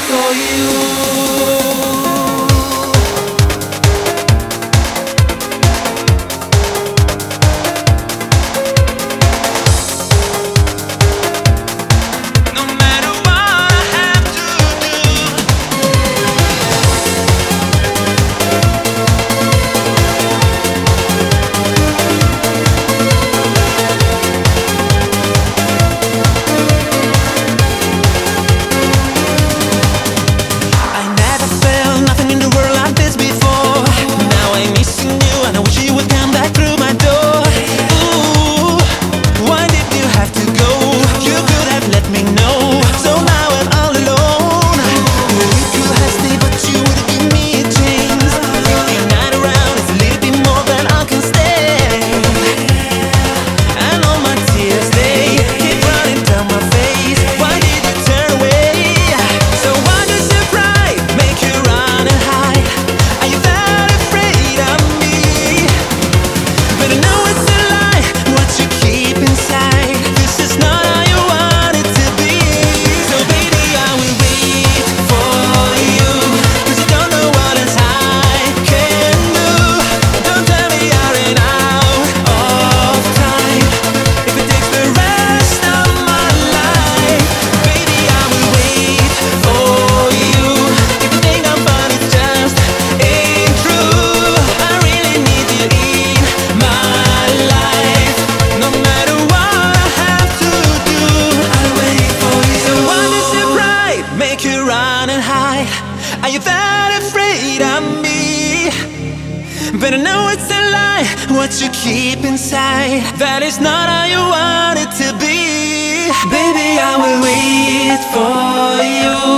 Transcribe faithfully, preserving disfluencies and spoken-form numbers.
for you. Are you that afraid of me? But I know it's a lie, what you keep inside. That is not how you want it to be. Baby, I will wait for you.